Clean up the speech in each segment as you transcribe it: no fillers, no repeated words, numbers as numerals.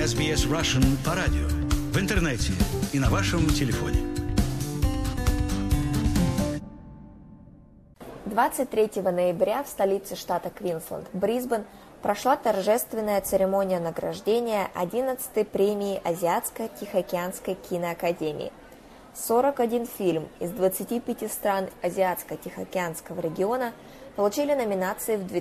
SBS Russian по радио, в интернете и на вашем телефоне. 23 ноября в столице штата Квинсленд, Брисбен, прошла торжественная церемония награждения 11-й премии Азиатско-Тихоокеанской киноакадемии. 41 фильм из 25 стран Азиатско-Тихоокеанского региона получили номинации в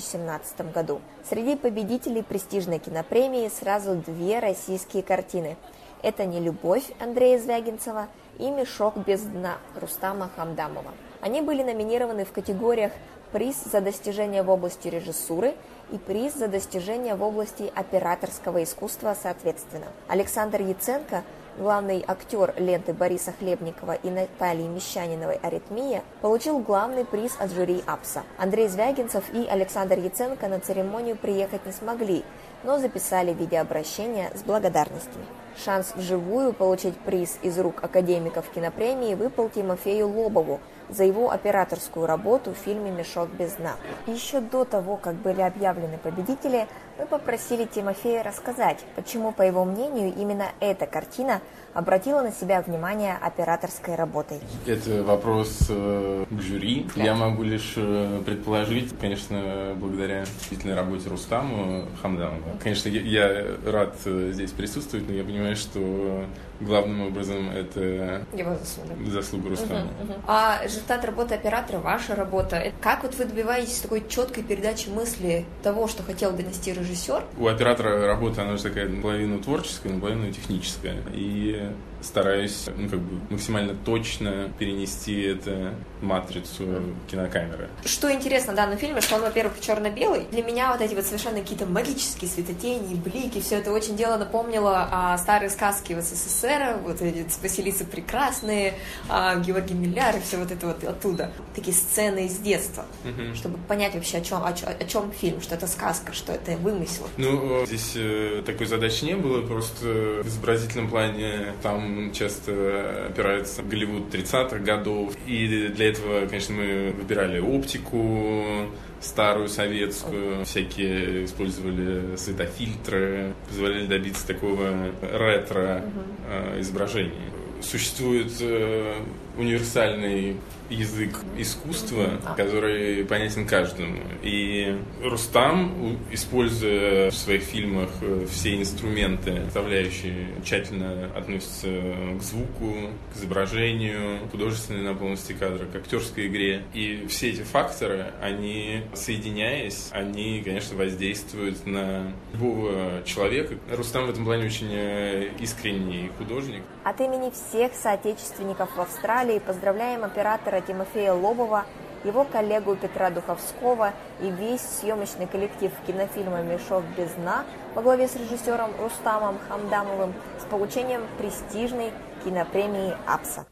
2017 году. Среди победителей престижной кинопремии сразу две российские картины. Это «Нелюбовь» Андрея Звягинцева и «Мешок без дна» Рустама Хамдамова. Они были номинированы в категориях «Приз за достижения в области режиссуры» и «Приз за достижения в области операторского искусства» соответственно. Александр Яценко, главный актер ленты Бориса Хлебникова и Натальи Мещаниновой «Аритмия», получил главный приз от жюри АПСа. Андрей Звягинцев и Александр Яценко на церемонию приехать не смогли, но записали видеообращение с благодарностями. Шанс вживую получить приз из рук академиков кинопремии выпал Тимофею Лобову за его операторскую работу в фильме «Мешок без дна». Еще до того, как были объявлены победители, мы попросили Тимофея рассказать, почему, по его мнению, именно эта картина обратила на себя внимание операторской работой. Это вопрос к жюри. Да. Я могу лишь предположить, конечно, благодаря действительно работе Рустаму Хамдамова. Конечно, я рад здесь присутствовать, но я понимаю, что главным образом это его заслуга Рустама. А результат работы оператора, ваша работа, как вот вы добиваетесь такой четкой передачи мысли того, что хотел донести режиссер? У оператора работа, она же такая наполовину творческая, наполовину техническая. И стараюсь максимально точно перенести это в матрицу кинокамеры. Что интересно в данном фильме, что он, во-первых, черно-белый. Для меня вот эти вот совершенно какие-то магические светотени, блики, все это очень дело напомнило старые сказки в СССР, вот эти «Василисы прекрасные», Георгий Милляр и все вот это вот оттуда. Такие сцены из детства, чтобы понять вообще, о чем фильм, что это сказка, что это вымысел. Ну, здесь такой задачи не было, просто в изобразительном плане там часто опирается Голливуд 30-х годов, и для этого, конечно, мы выбирали оптику старую советскую, всякие использовали светофильтры, позволяли добиться такого ретро изображения. Существует универсальный язык искусства, который понятен каждому. И Рустам, используя в своих фильмах все инструменты, составляющие, тщательно относятся к звуку, к изображению, к художественной наполненности кадра, к актерской игре. И все эти факторы, они, соединяясь, они, конечно, воздействуют на любого человека. Рустам в этом плане очень искренний художник. От имени всех соотечественников в Австралии поздравляем оператора Тимофея Лобова, его коллегу Петра Духовского и весь съемочный коллектив кинофильма «Мешок без дна» во главе с режиссером Рустамом Хамдамовым с получением престижной кинопремии АПСа.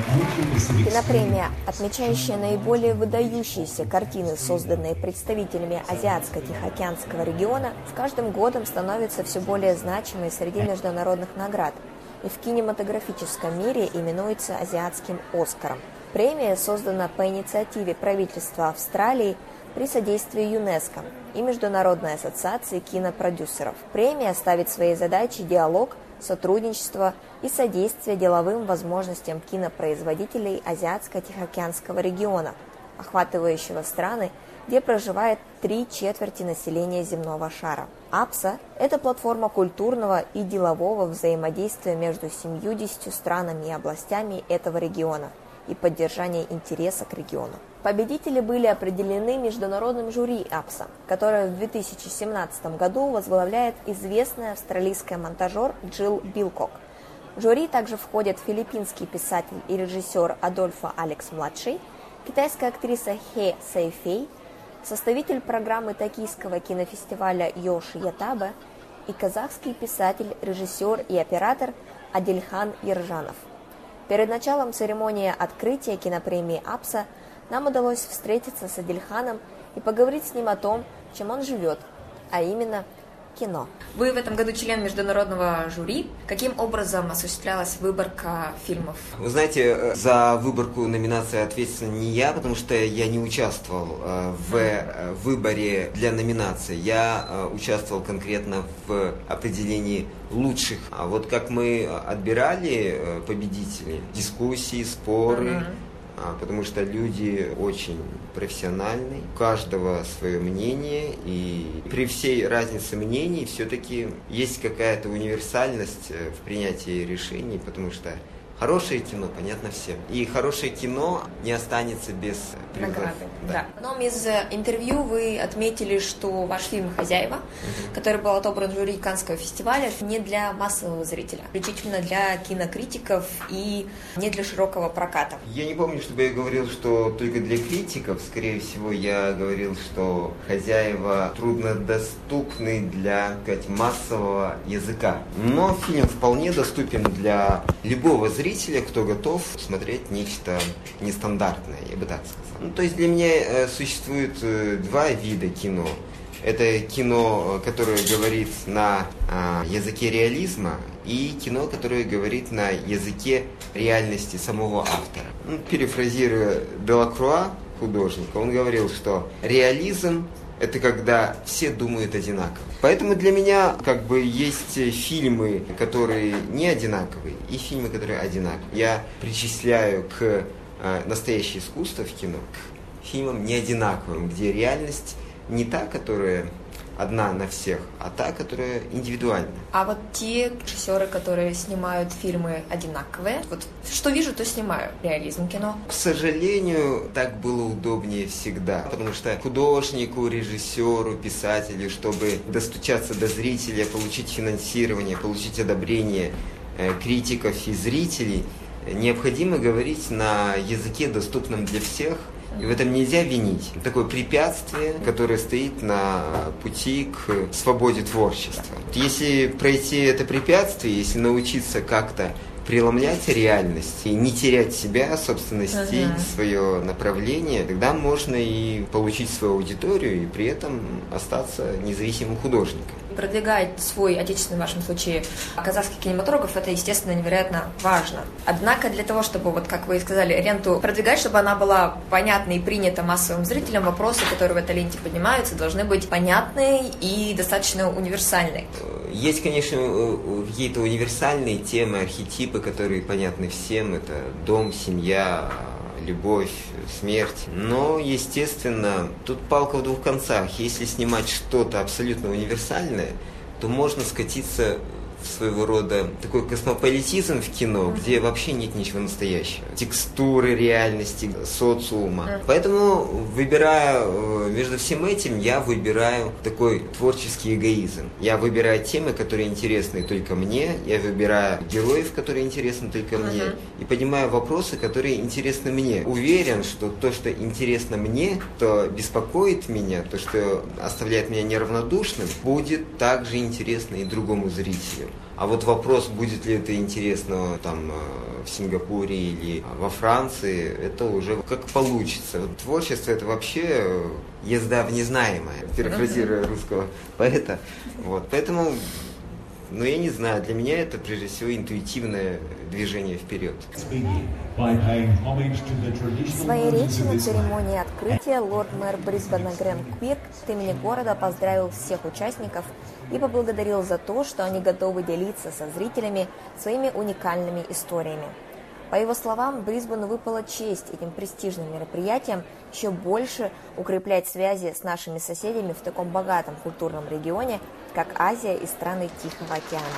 Кинопремия, отмечающая наиболее выдающиеся картины, созданные представителями Азиатско-Тихоокеанского региона, с каждым годом становится все более значимой среди международных наград и в кинематографическом мире именуется азиатским «Оскаром». Премия создана по инициативе правительства Австралии при содействии ЮНЕСКО и Международной ассоциации кинопродюсеров. Премия ставит своей задачей диалог, сотрудничество и содействие деловым возможностям кинопроизводителей Азиатско-Тихоокеанского региона, охватывающего страны, где проживает 3/4 населения земного шара. АПСа – это платформа культурного и делового взаимодействия между 70 странами и областями этого региона и поддержания интереса к региону. Победители были определены международным жюри АПСа, которое в 2017 году возглавляет известный австралийский монтажер Джилл Билкок. В жюри также входят филиппинский писатель и режиссер Адольфо Алекс-младший, китайская актриса Хэ Сэйфэй, составитель программы токийского кинофестиваля Йоши Ятабе и казахский писатель, режиссер и оператор Адильхан Ержанов. Перед началом церемонии открытия кинопремии АПСа нам удалось встретиться с Адильханом и поговорить с ним о том, чем он живет, а именно кино. Вы в этом году член международного жюри. Каким образом осуществлялась выборка фильмов? Вы знаете, за выборку номинации ответственна не я, потому что я не участвовал в выборе для номинации. Я участвовал конкретно в определении лучших. А вот как мы отбирали победителей, дискуссии, споры, потому что люди очень профессиональные, у каждого свое мнение, и при всей разнице мнений все-таки есть какая-то универсальность в принятии решений, потому что хорошее кино понятно всем. И хорошее кино не останется без призов. Да. В одном из интервью вы отметили, что ваш фильм «Хозяева», который был отобран жюри Каннского фестиваля, не для массового зрителя, исключительно для кинокритиков и не для широкого проката. Я не помню, чтобы я говорил, что только для критиков. Скорее всего, я говорил, что «Хозяева» труднодоступны для, так сказать, массового языка. Но фильм вполне доступен для любого зрителя, кто готов смотреть нечто нестандартное, я бы так сказал. Ну, то есть для меня существует два вида кино. Это кино, которое говорит на языке реализма, и кино, которое говорит на языке реальности самого автора. Ну, перефразируя Делакруа, художника, он говорил, что реализм — это когда все думают одинаково. Поэтому для меня есть фильмы, которые не одинаковые, и фильмы, которые одинаковые. Я причисляю к настоящее искусство в кино, к фильмам не одинаковым, где реальность не та, которая одна на всех, а та, которая индивидуальна. А вот те режиссеры, которые снимают фильмы одинаковые, вот что вижу, то снимаю. Реализм кино. К сожалению, так было удобнее всегда, потому что художнику, режиссеру, писателю, чтобы достучаться до зрителя, получить финансирование, получить одобрение критиков и зрителей, необходимо говорить на языке, доступном для всех. И в этом нельзя винить. Такое препятствие, которое стоит на пути к свободе творчества. Если пройти это препятствие, если научиться как-то преломлять реальность и не терять себя, собственно, стиль, свое направление, тогда можно и получить свою аудиторию, и при этом остаться независимым художником. Продвигать свой отечественный, в вашем случае, казахский кинематограф, это, естественно, невероятно важно. Однако для того, чтобы, вот как вы и сказали, ленту продвигать, чтобы она была понятна и принята массовым зрителям, вопросы, которые в этой ленте поднимаются, должны быть понятны и достаточно универсальны. Есть, конечно, какие-то универсальные темы, архетипы, которые понятны всем. Это дом, семья, любовь, смерть. Но, естественно, тут палка в двух концах. Если снимать что-то абсолютно универсальное, то можно скатиться в своего рода такой космополитизм в кино, где вообще нет ничего настоящего. Текстуры реальности, социума. Поэтому, выбирая между всем этим, я выбираю такой творческий эгоизм. Я выбираю темы, которые интересны только мне, я выбираю героев, которые интересны только мне, и поднимаю вопросы, которые интересны мне. Уверен, что то, что интересно мне, то беспокоит меня, то, что оставляет меня неравнодушным, будет также интересно и другому зрителю. А вот вопрос, будет ли это интересно там в Сингапуре или во Франции, это уже как получится. Вот творчество — это вообще езда в незнаемое, перефразируя русского поэта. Вот. Поэтому, я не знаю, для меня это прежде всего интуитивное движение вперед. В своей речи на церемонии открытия лорд-мэр Брисбена Грэм Квирк от имени города поздравил всех участников и поблагодарил за то, что они готовы делиться со зрителями своими уникальными историями. По его словам, Брисбену выпала честь этим престижным мероприятием еще больше укреплять связи с нашими соседями в таком богатом культурном регионе, как Азия и страны Тихого океана.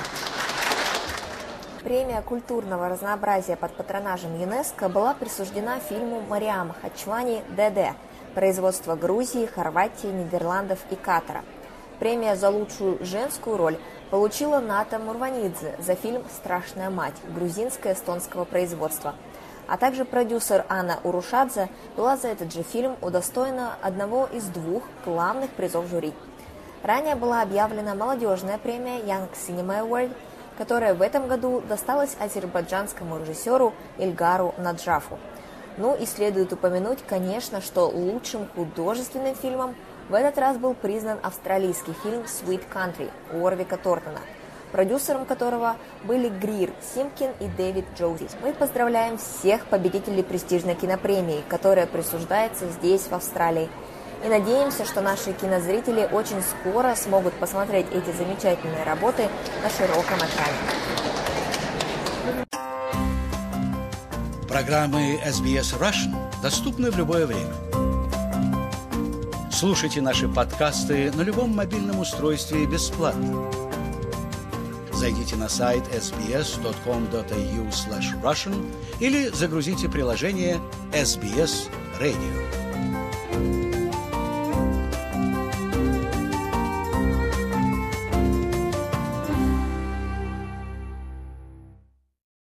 Премия культурного разнообразия под патронажем ЮНЕСКО была присуждена фильму Мариам Хачвани «ДД» производства Грузии, Хорватии, Нидерландов и Катара. Премия за лучшую женскую роль получила Ната Мурванидзе за фильм «Страшная мать» грузинско-эстонского производства. А также продюсер Анна Урушадзе была за этот же фильм удостоена одного из двух главных призов жюри. Ранее была объявлена молодежная премия Young Cinema Award, которая в этом году досталась азербайджанскому режиссеру Ильгару Наджафу. И следует упомянуть, конечно, что лучшим художественным фильмом В этот раз был признан австралийский фильм «Sweet Country» Уорвика Тортона, продюсером которого были Грир Симкин и Дэвид Джоузи. Мы поздравляем всех победителей престижной кинопремии, которая присуждается здесь, в Австралии. И надеемся, что наши кинозрители очень скоро смогут посмотреть эти замечательные работы на широком экране. Программы SBS Russian доступны в любое время. Слушайте наши подкасты на любом мобильном устройстве бесплатно. Зайдите на сайт sbs.com.au/russian или загрузите приложение SBS Radio.